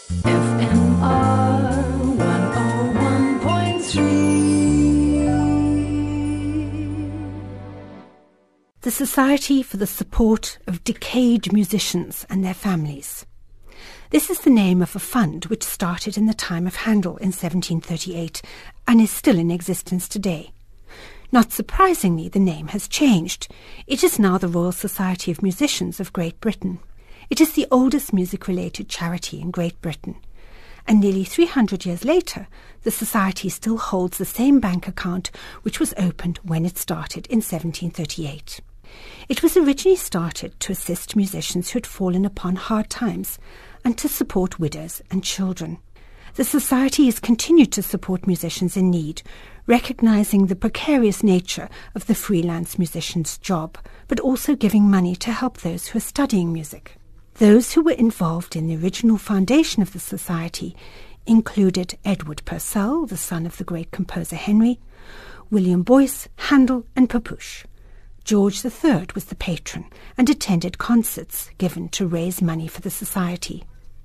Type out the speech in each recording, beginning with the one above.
FMR 101.3. The Society for the Support of Decayed Musicians and Their Families. This is the name of a fund which started in the time of Handel in 1738 and is still in existence today. Not surprisingly, the name has changed. It is now the Royal Society of Musicians of Great Britain. It is the oldest music-related charity in Great Britain. And nearly 300 years later, the Society still holds the same bank account which was opened when it started in 1738. It was originally started to assist musicians who had fallen upon hard times and to support widows and children. The Society has continued to support musicians in need, recognizing the precarious nature of the freelance musician's job, but also giving money to help those who are studying music. Those who were involved in the original foundation of the Society included Edward Purcell, the son of the great composer Henry, William Boyce, Handel and Pepusch. George III was the patron and attended concerts given to raise money for the Society.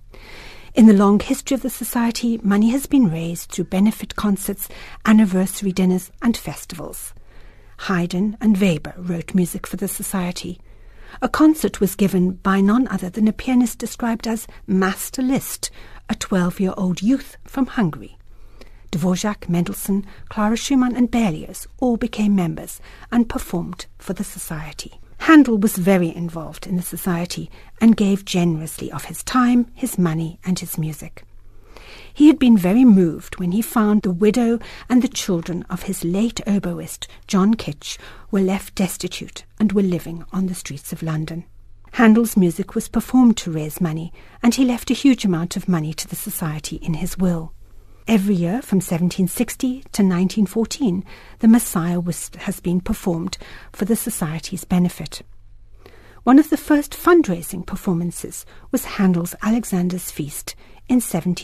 In the long history of the Society, money has been raised through benefit concerts, anniversary dinners and festivals. Haydn and Weber wrote music for the Society. A concert was given by none other than a pianist described as Master Liszt, a 12-year-old youth from Hungary. Dvorak, Mendelssohn, Clara Schumann and Berlioz all became members and performed for the Society. Handel was very involved in the Society and gave generously of his time, his money and his music. He had been very moved when he found the widow and the children of his late oboist, John Kitch, were left destitute and were living on the streets of London. Handel's music was performed to raise money, and he left a huge amount of money to the Society in his will. Every year from 1760 to 1914, the Messiah has been performed for the Society's benefit. One of the first fundraising performances was Handel's Alexander's Feast in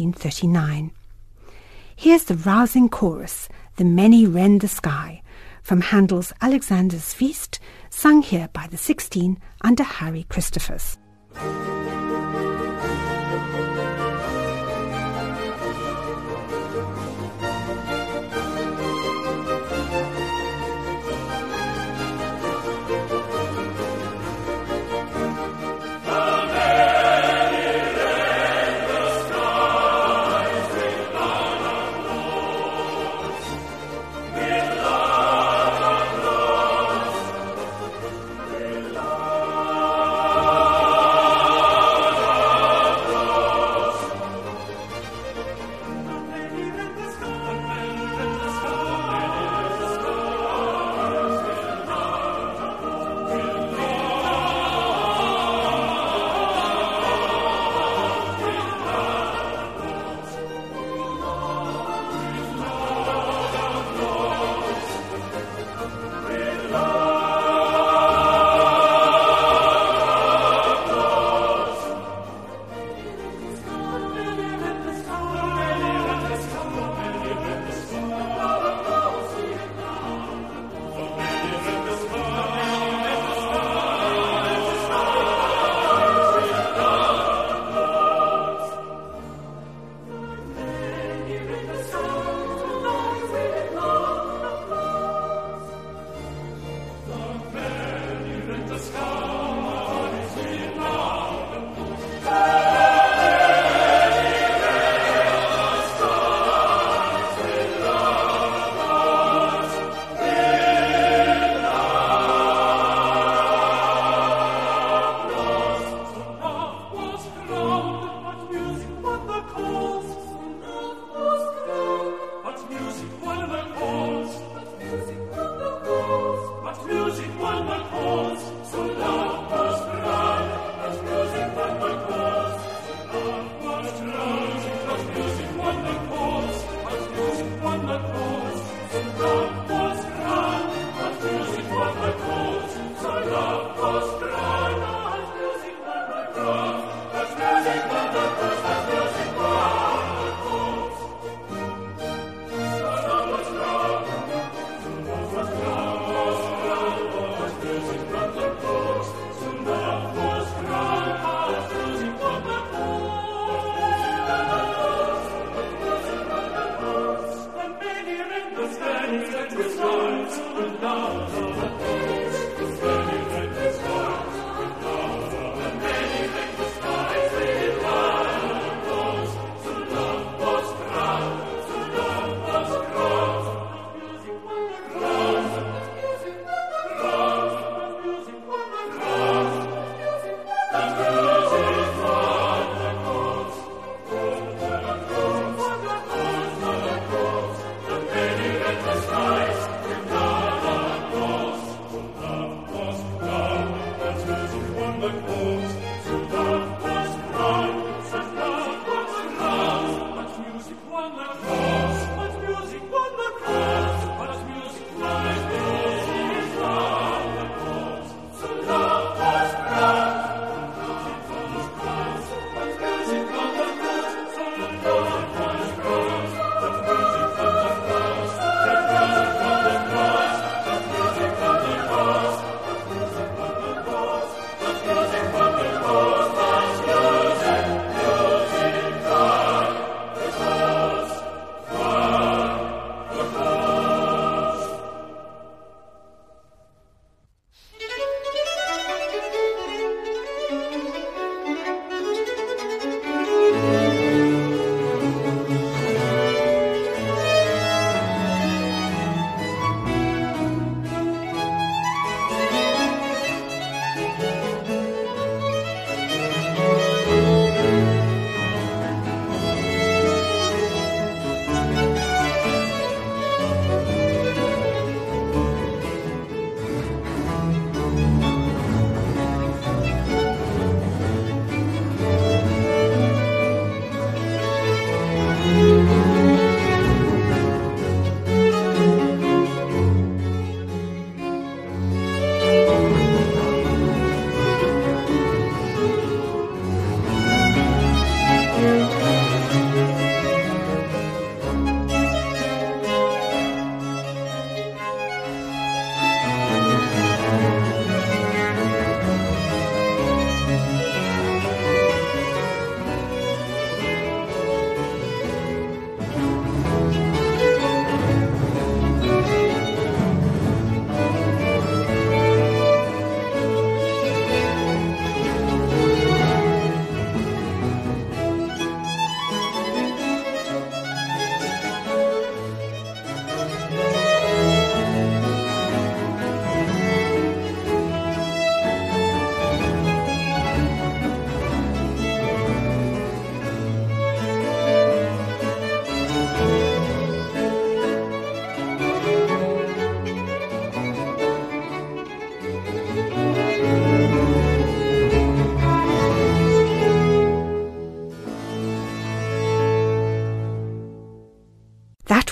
1739. Here's the rousing chorus, "The Many Rend the Sky," from Handel's Alexander's Feast, sung here by the 16 under Harry Christophers.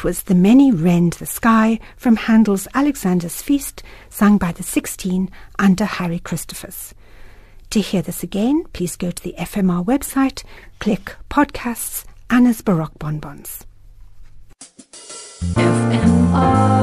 was The Many Rend the Sky from Handel's Alexander's Feast, sung by the 16 under Harry Christophers. To hear this again, please go to the FMR website, click Podcasts, Anna's Baroque Bonbons. FMR